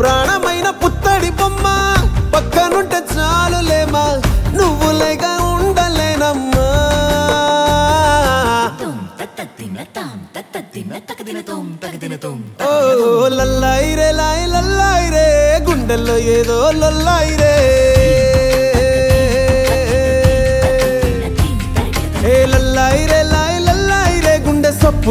ప్రాణమైన పుత్తడి బొమ్మ పక్కనుంటే చాలులేమా నువ్వు లేక ఉండలేనమ్మా ఓ లల్లాయిరే లాయ్ లల్లాయిరే గుండెల్లో ఏదో లల్లాయిరే ఏ లల్లాయిరే